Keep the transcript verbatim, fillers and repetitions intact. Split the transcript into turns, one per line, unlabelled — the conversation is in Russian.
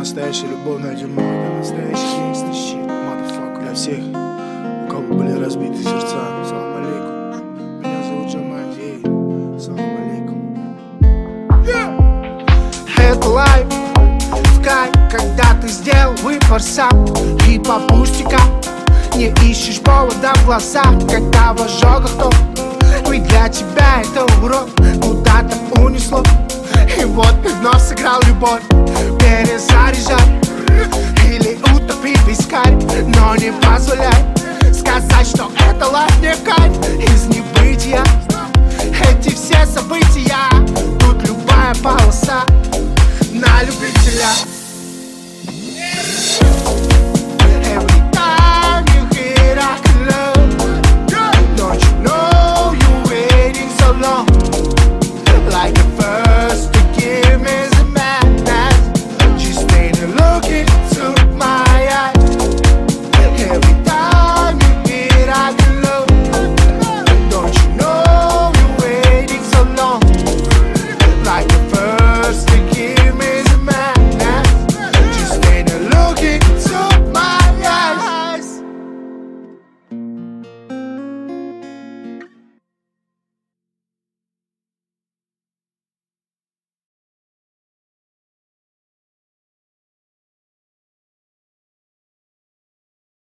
настоящая любовная тюрьма, это настоящий гангстер щит, motherfucker. Для всех, у кого были разбиты сердца, салам алейкум. Меня зовут Джамаль, ей, салам алейкум. Это лайф, в кайф, когда ты сделал выбор сам. И по пустякам не ищешь повода в глазах, когда в ожогах то. Ведь для тебя это урок куда-то унесло. И вот ты вновь сыграл любовь, перезаряжай или утопить в пескарь. Но не позволяй сказать, что это лайф не кайф. Из небытия эти все события, тут любая полоса на любителя.